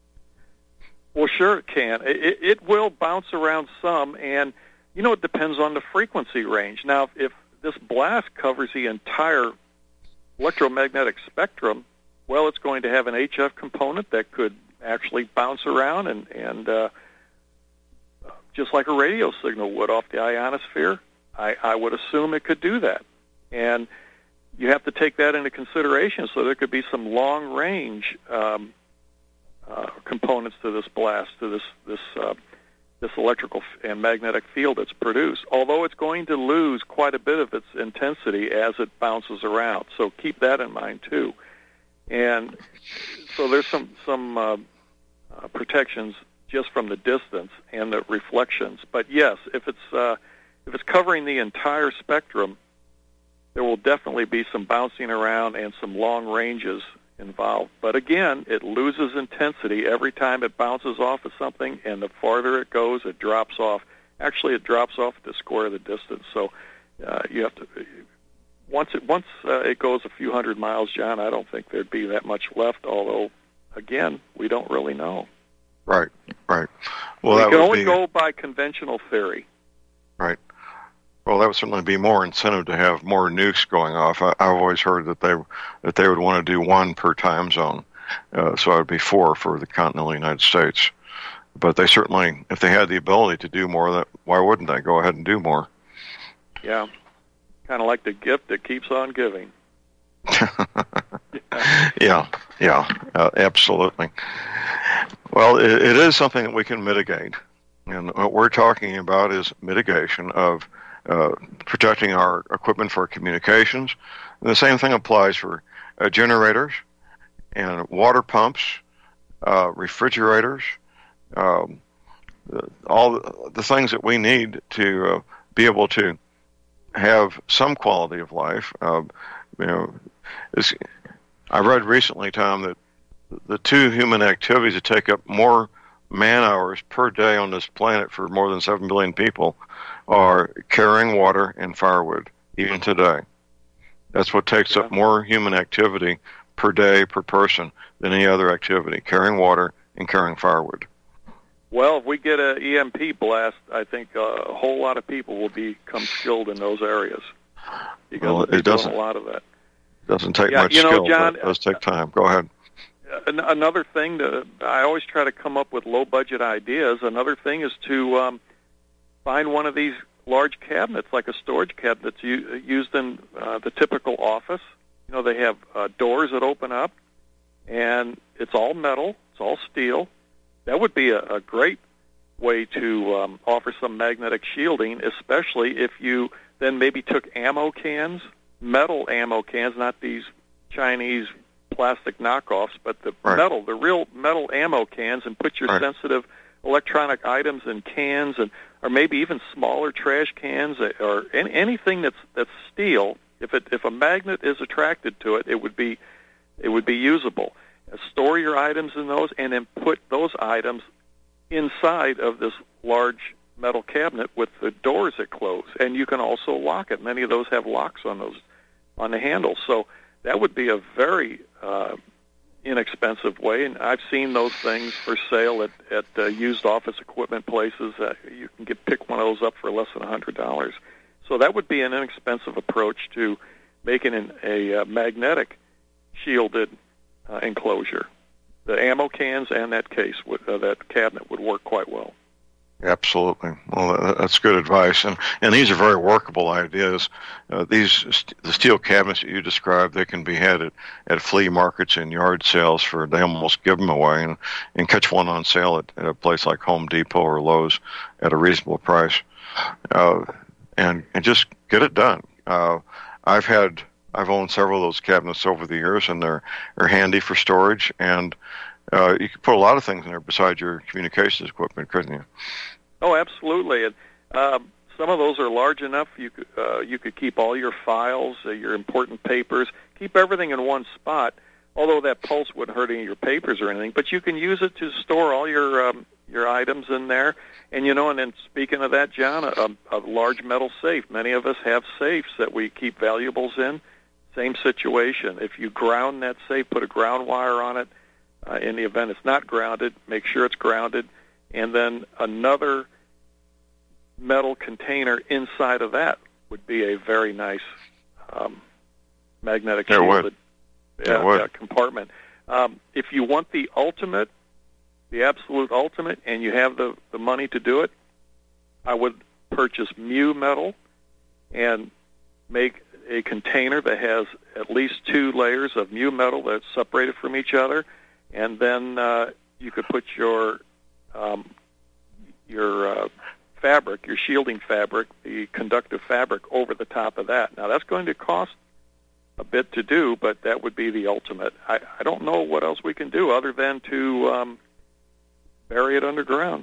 Well, sure it can. It, it will bounce around some, and, you know, it depends on the frequency range. Now, if, if this blast covers the entire electromagnetic spectrum, well, it's going to have an H F component that could actually bounce around, and, and uh, just like a radio signal would off the ionosphere, I, I would assume it could do that. And you have to take that into consideration, so there could be some long-range um Uh, components to this blast, to this this uh, this electrical and magnetic field that's produced. Although it's going to lose quite a bit of its intensity as it bounces around, so keep that in mind too. And so there's some some uh, uh, protections just from the distance and the reflections. But yes, if it's uh, if it's covering the entire spectrum, there will definitely be some bouncing around and some long ranges involved. But again, it loses intensity every time it bounces off of something, and the farther it goes, it drops off. Actually, it drops off at the square of the distance. So uh, you have to once it once uh, it goes a few hundred miles, John. I don't think there'd be that much left. Although, again, we don't really know. Right, right. Well, we that can would only be... go by conventional theory. Right. Well, that would certainly be more incentive to have more nukes going off. I, I've always heard that they that they would want to do one per time zone, uh, so it would be four for the continental United States. But they certainly, if they had the ability to do more, that why wouldn't they go ahead and do more? Yeah, kind of like the gift that keeps on giving. yeah, yeah, uh, absolutely. Well, it, it is something that we can mitigate, and what we're talking about is mitigation of uh, protecting our equipment for communications. And the same thing applies for uh, generators and water pumps, uh, refrigerators, um, all the, the things that we need to uh, be able to have some quality of life. Uh, you know, it's, I read recently, Tom, that the two human activities that take up more man hours per day on this planet for more than seven billion people are carrying water and firewood, even today. That's what takes yeah. up more human activity per day per person than any other activity, carrying water and carrying firewood. Well, if we get an E M P blast, I think uh, a whole lot of people will become skilled in those areas. Because well, it doesn't, a lot of that. doesn't take yeah, much you know, skill, John, but it does take time. Go ahead. Another thing, to, I always try to come up with low-budget ideas. Another thing is to um, find one of these large cabinets, like a storage cabinet that's u- used in uh, the typical office. You know, they have uh, doors that open up, and it's all metal, it's all steel. That would be a, a great way to um, offer some magnetic shielding, especially if you then maybe took ammo cans, metal ammo cans, not these Chinese plastic knockoffs, but the right. metal, the real metal ammo cans, and put your right. sensitive electronic items in cans, and or maybe even smaller trash cans, or any, anything that's that's steel. If it if a magnet is attracted to it, it would be it would be usable. Store your items in those, and then put those items inside of this large metal cabinet with the doors that close, and you can also lock it. Many of those have locks on those on the handles, so that would be a very uh, inexpensive way. And I've seen those things for sale at at uh, used office equipment places. Uh, you can get pick one of those up for less than a hundred dollars. So that would be an inexpensive approach to making an, a uh, magnetic shielded uh, enclosure. The ammo cans and that case, would, uh, that cabinet would work quite well. Absolutely. Well, that's good advice, and and these are very workable ideas. Uh, these the steel cabinets that you described, they can be had at, at flea markets and yard sales for they almost give them away, and, and catch one on sale at, at a place like Home Depot or Lowe's at a reasonable price, uh, and and just get it done. Uh, I've had I've owned several of those cabinets over the years, and they're they're handy for storage, and uh, you can put a lot of things in there besides your communications equipment, couldn't you? Oh, absolutely. And um, some of those are large enough you could uh, you could keep all your files, uh, your important papers, keep everything in one spot. Although that pulse wouldn't hurt any of your papers or anything, but you can use it to store all your um, your items in there. And you know, and then speaking of that, John, a, a large metal safe. Many of us have safes that we keep valuables in. Same situation. If you ground that safe, put a ground wire on it. Uh, in the event it's not grounded, make sure it's grounded. And then another metal container inside of that would be a very nice um, magnetic shielded uh, uh, compartment. Um, if you want the ultimate, the absolute ultimate, and you have the, the money to do it, I would purchase Mu Metal and make a container that has at least two layers of Mu Metal that's separated from each other, and then uh, you could put your Um, your uh, fabric, your shielding fabric, the conductive fabric, over the top of that. Now, that's going to cost a bit to do, but that would be the ultimate. I, I don't know what else we can do other than to um, bury it underground.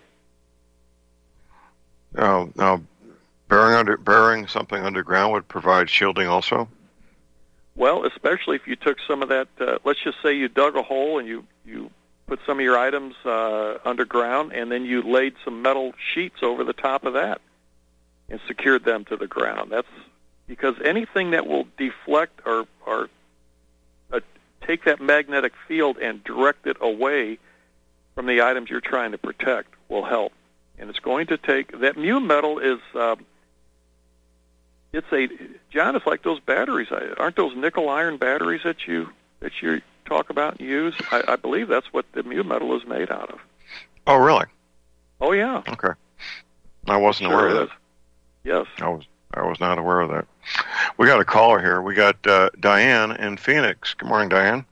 Oh, now, burying, under, burying something underground would provide shielding also? Well, especially if you took some of that, uh, let's just say you dug a hole and you, you put some of your items uh, underground, and then you laid some metal sheets over the top of that and secured them to the ground. That's because anything that will deflect or, or uh, take that magnetic field and direct it away from the items you're trying to protect will help. And it's going to take, that Mu Metal is, uh, it's a John. It's like those batteries. Aren't those nickel iron batteries that you that you talk about and use? I, I believe that's what the mu metal is made out of. Oh, really? Oh, yeah. Okay. I wasn't Sure aware of is. that. Yes. I was I was not aware of that. We got a caller here. We got uh, Diane in Phoenix. Good morning, Diane.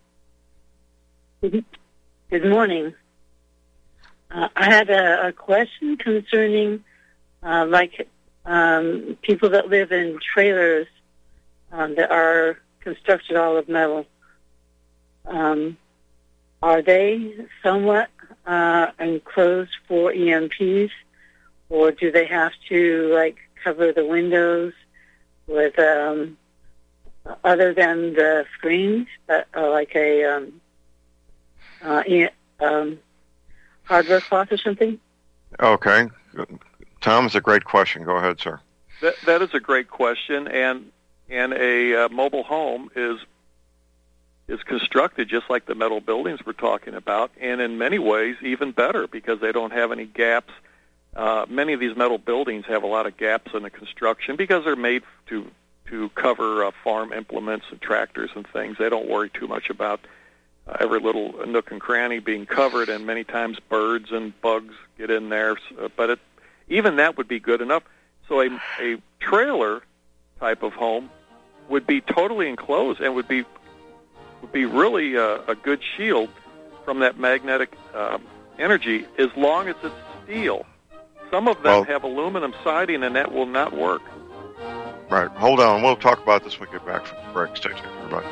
Good morning. Uh, I had a, a question concerning, uh, like, um, people that live in trailers um, that are constructed all of metal. Um, are they somewhat uh, enclosed for E M Ps, or do they have to, like, cover the windows with, um, other than the screens, uh, like a um, uh, um, hardware cloth or something? Okay. Tom, it's a great question. Go ahead, sir. That that is a great question, and and a uh, mobile home is is constructed just like the metal buildings we're talking about, and in many ways even better because they don't have any gaps. Uh, many of these metal buildings have a lot of gaps in the construction because they're made to to cover uh, farm implements and tractors and things. They don't worry too much about uh, every little nook and cranny being covered, and many times birds and bugs get in there. So, but it, even that would be good enough. So a, a trailer type of home would be totally enclosed and would be would be really a, a good shield from that magnetic uh, energy as long as it's steel. Some of them well, have aluminum siding, and that will not work. Right. Hold on. We'll talk about this when we get back from the break. Stay tuned, everybody.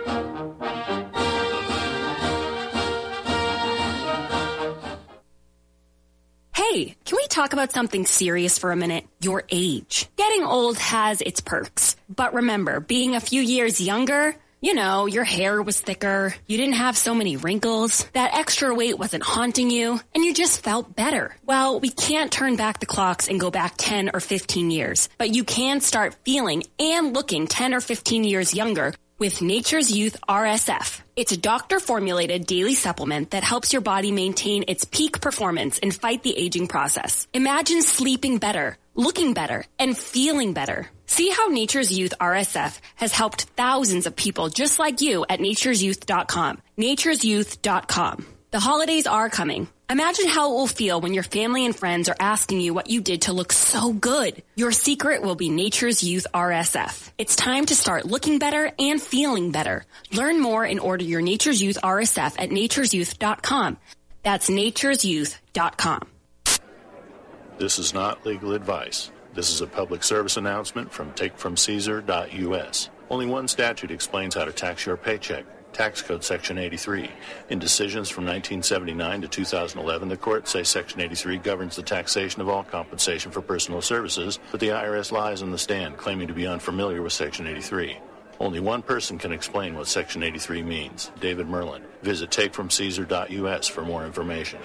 Hey, can we talk about something serious for a minute? Your age. Getting old has its perks. But remember, being a few years younger, you know, your hair was thicker, you didn't have so many wrinkles, that extra weight wasn't haunting you, and you just felt better. Well, we can't turn back the clocks and go back ten or fifteen years, but you can start feeling and looking ten or fifteen years younger with Nature's Youth R S F. It's a doctor-formulated daily supplement that helps your body maintain its peak performance and fight the aging process. Imagine sleeping better, looking better, and feeling better. See how Nature's Youth R S F has helped thousands of people just like you at natures youth dot com. natures youth dot com. The holidays are coming. Imagine how it will feel when your family and friends are asking you what you did to look so good. Your secret will be Nature's Youth R S F. It's time to start looking better and feeling better. Learn more and order your Nature's Youth R S F at natures youth dot com. That's natures youth dot com. This is not legal advice. This is a public service announcement from take from caesar dot U S. Only one statute explains how to tax your paycheck. Tax Code Section eighty-three. In decisions from nineteen seventy-nine to two thousand eleven, the courts say Section eighty-three governs the taxation of all compensation for personal services, but the I R S lies on the stand, claiming to be unfamiliar with Section eighty-three. Only one person can explain what Section eighty-three means, David Merlin. Visit take from caesar dot U S for more information.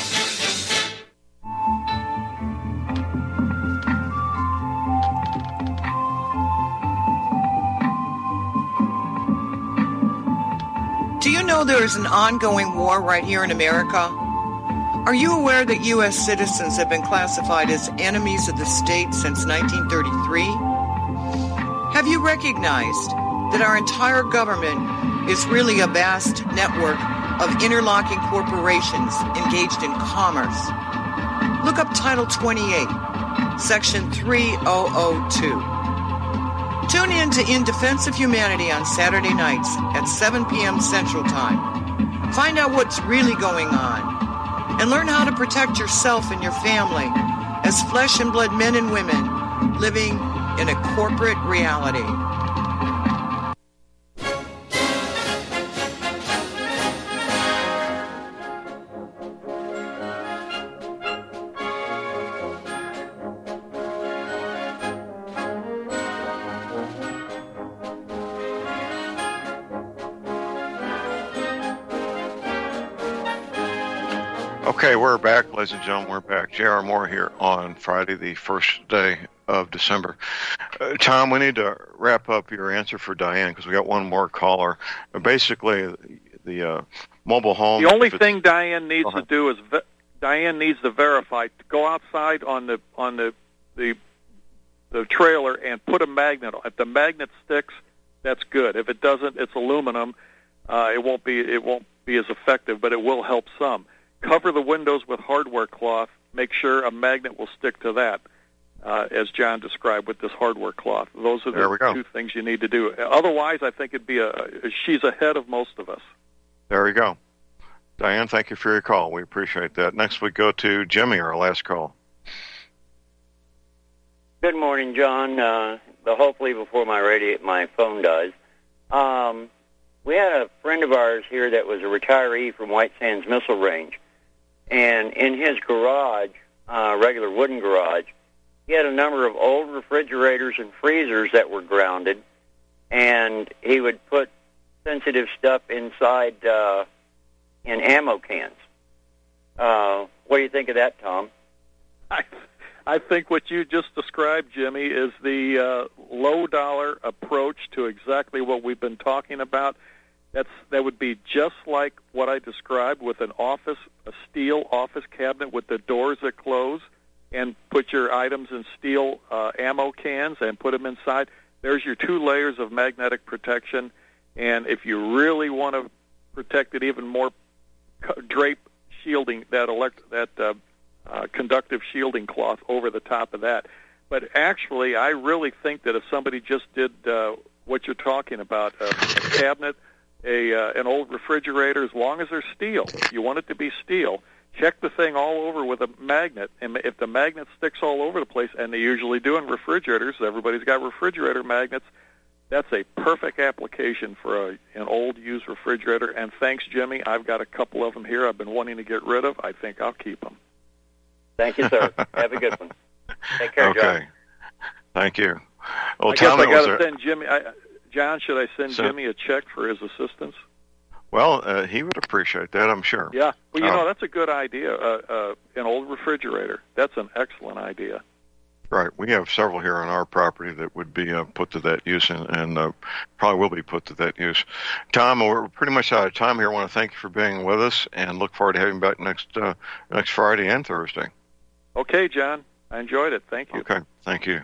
Do you know there is an ongoing war right here in America? Are you aware that U S citizens have been classified as enemies of the state since nineteen thirty-three? Have you recognized that our entire government is really a vast network of interlocking corporations engaged in commerce? Look up Title twenty-eight, Section three thousand two. Tune in to In Defense of Humanity on Saturday nights at seven p.m. Central Time. Find out what's really going on and learn how to protect yourself and your family as flesh and blood men and women living in a corporate reality. Okay, we're back, ladies and gentlemen. We're back. J R. Moore here on Friday, the first day of December. Uh, Tom, we need to wrap up your answer for Diane because we got one more caller. Uh, basically, the uh, mobile home. The only thing Diane needs to do is ve- Diane needs to verify. Go outside on the on the the the trailer and put a magnet on. If the magnet sticks, that's good. If it doesn't, it's aluminum. Uh, it won't be it won't be as effective, but it will help some. Cover the windows with hardware cloth. Make sure a magnet will stick to that, uh, as John described with this hardware cloth. Those are the two things you need to do. Otherwise, I think it'd be a she's ahead of most of us. There you go. Diane, thank you for your call. We appreciate that. Next we go to Jimmy, our last call. Good morning, John. Uh, but hopefully before my radio, my phone does. Um, we had a friend of ours here that was a retiree from White Sands Missile Range. And in his garage, uh, regular wooden garage, he had a number of old refrigerators and freezers that were grounded. And he would put sensitive stuff inside uh, in ammo cans. Uh, what do you think of that, Tom? I, I think what you just described, Jimmy, is the uh, low-dollar approach to exactly what we've been talking about. That's that would be just like what I described with an office, a steel office cabinet with the doors that close, and put your items in steel uh, ammo cans and put them inside. There's your two layers of magnetic protection. And if you really want to protect it even more, drape shielding, that elect, that uh, uh, conductive shielding cloth over the top of that. But actually, I really think that if somebody just did uh, what you're talking about, uh, a cabinet, a uh, an old refrigerator, as long as they're steel, you want it to be steel, check the thing all over with a magnet. And if the magnet sticks all over the place, and they usually do in refrigerators, everybody's got refrigerator magnets, that's a perfect application for a, an old used refrigerator. And thanks, Jimmy. I've got a couple of them here I've been wanting to get rid of. I think I'll keep them. Thank you, sir. Have a good one. Take care, okay. John. Thank you. Well, I guess Tom, I got to a... send Jimmy. I, John, should I send so, Jimmy a check for his assistance? Well, uh, he would appreciate that, I'm sure. Yeah. Well, you uh, know, that's a good idea. Uh, uh, an old refrigerator. That's an excellent idea. Right. We have several here on our property that would be uh, put to that use, and, and uh, probably will be put to that use. Tom, we're pretty much out of time here. I want to thank you for being with us, and look forward to having you back next uh, next Friday and Thursday. Okay, John. I enjoyed it. Thank you. Okay. Thank you.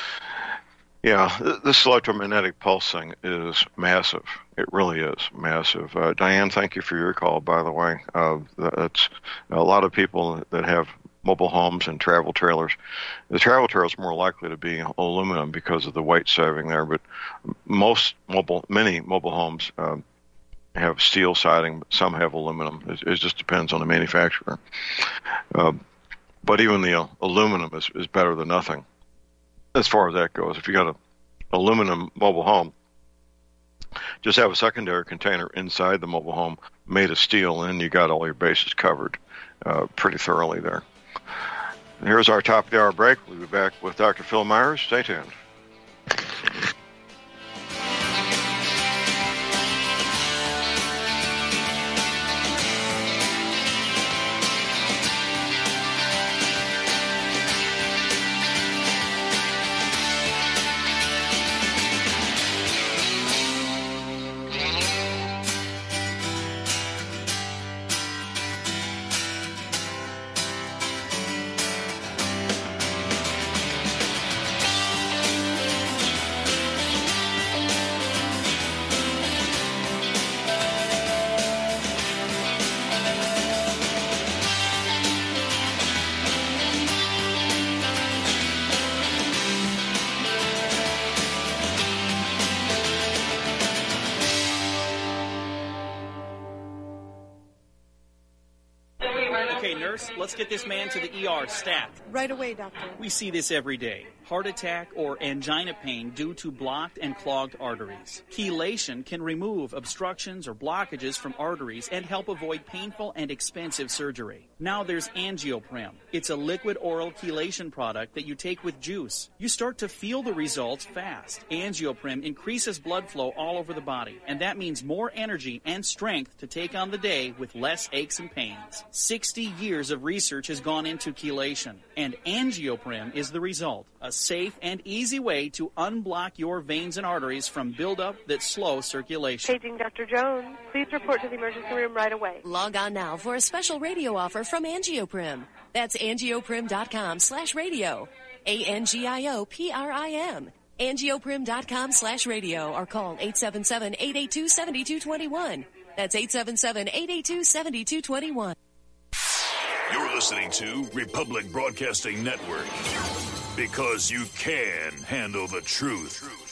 Yeah, this electromagnetic pulsing is massive. It really is massive. Uh, Diane, thank you for your call, by the way. Uh, that's a lot of people that have mobile homes and travel trailers. The travel trailers are more likely to be aluminum because of the weight saving there, but most mobile, many mobile homes um, have steel siding. Some have aluminum. It, it just depends on the manufacturer. Uh, but even the uh, aluminum is, is better than nothing as far as that goes. If you got an aluminum mobile home, just have a secondary container inside the mobile home made of steel, and you got all your bases covered uh, pretty thoroughly there. Here's our top of the hour break. We'll be back with Doctor Phil Myers. Stay tuned. Let's get this man to the E R stat. Right away, doctor. We see this every day. Heart attack or angina pain due to blocked and clogged arteries. Chelation can remove obstructions or blockages from arteries and help avoid painful and expensive surgery. Now there's Angioprim. It's a liquid oral chelation product that you take with juice. You start to feel the results fast. Angioprim increases blood flow all over the body, and that means more energy and strength to take on the day with less aches and pains. sixty years of research has gone into chelation, and Angioprim is the result. A safe and easy way to unblock your veins and arteries from buildup that slow circulation. Paging Doctor Jones. Please report to the emergency room right away. Log on now for a special radio offer from Angioprim. That's angioprim.com slash radio. A N G I O P R I M. angioprim.com slash radio or call eight seven seven, eight eight two, seven two two one. That's eight seven seven, eight eight two, seven two two one. You're listening to Republic Broadcasting Network, because you can handle the truth.